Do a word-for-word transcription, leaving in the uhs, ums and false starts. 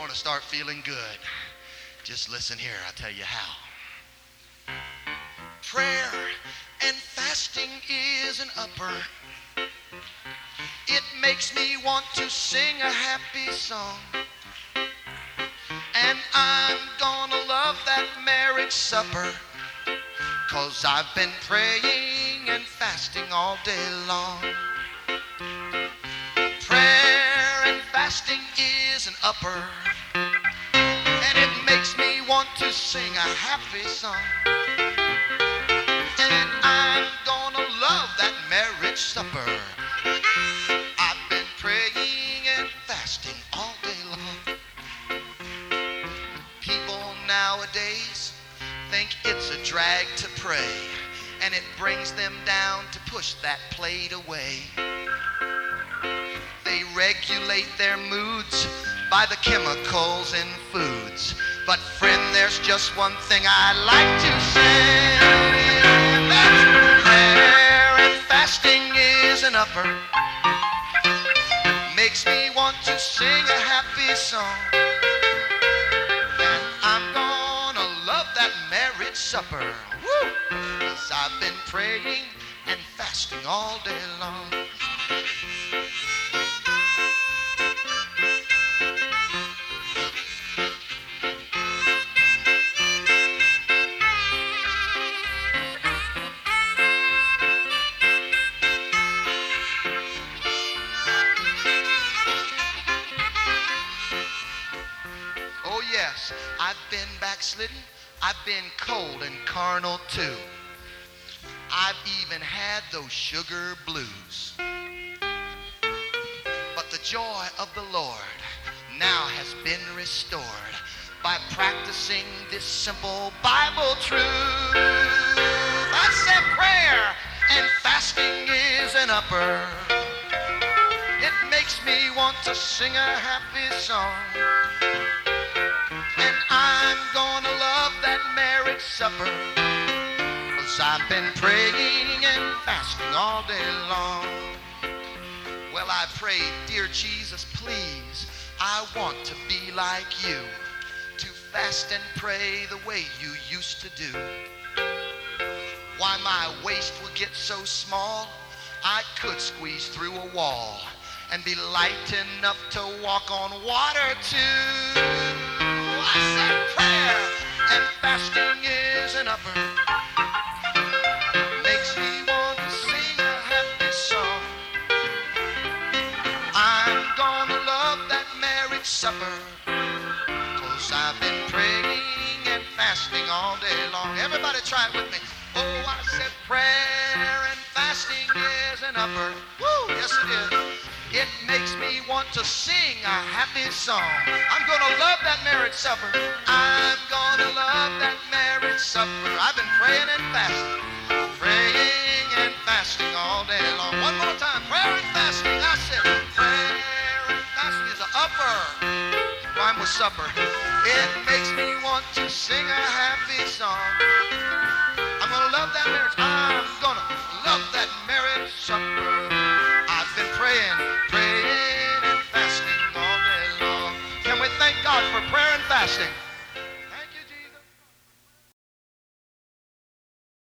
want to start feeling good, just listen here. I'll tell you how. Prayer and fasting is an upper. It makes me want to sing a happy song. And I'm gonna love that marriage supper, 'cause I've been praying and fasting all day long. Prayer and fasting is an upper, and it makes me want to sing a happy song. And I'm gonna love that marriage supper. I've been praying and fasting all day long. People nowadays think it's a drag to pray, and it brings them down to push that plate away. They regulate their moods by the chemicals in foods. But friend, there's just one thing I like to say. That's prayer and fasting is an upper. Makes me want to sing a happy song. And I'm gonna love that marriage supper. Woo! 'Cause I've been praying and fasting all day long. Yes, I've been backslidden. I've been cold and carnal too. I've even had those sugar blues. But the joy of the Lord now has been restored by practicing this simple Bible truth. I said prayer and fasting is an upper. It makes me want to sing a happy song. And I'm gonna love that marriage supper, 'cause I've been praying and fasting all day long. Well, I prayed, dear Jesus, please, I want to be like you, to fast and pray the way you used to do. Why, my waist will get so small, I could squeeze through a wall and be light enough to walk on water too. I said prayer and fasting is an upper. Makes me want to sing a happy song. I'm gonna love that marriage supper, 'cause I've been praying and fasting all day long. Everybody try it with me. Oh, I said prayer and fasting is an upper. Woo, yes it is. It makes me want to sing a happy song. I'm gonna love that marriage supper. I'm gonna love that marriage supper. I've been praying and fasting, praying and fasting all day long. One more time, prayer and fasting. I said prayer and fasting is an upper. Rhyme with supper. It makes me want to sing a happy song.